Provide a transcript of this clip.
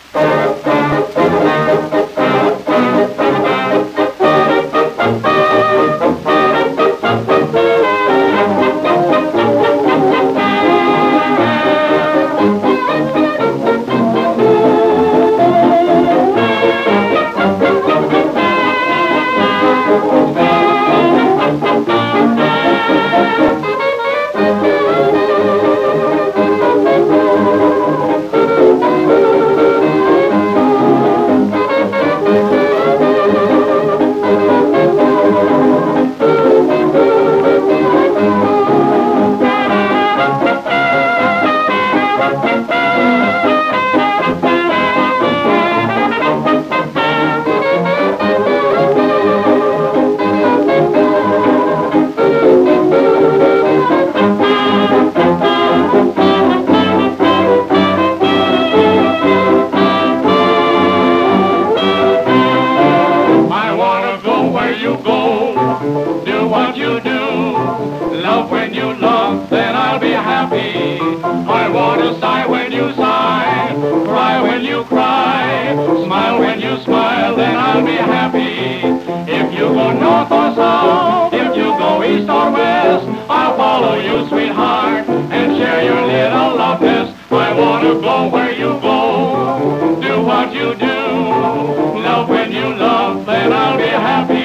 You go, do what you do, love when you love, then I'll be happy. I want to sigh when you sigh, cry when you cry, smile when you smile, then I'll be happy. If you go north or south, if you go east or west, I'll follow you, sweetheart, and share your little love nest. I want to go where you go, do what you do, love when you love, then I'll be happy.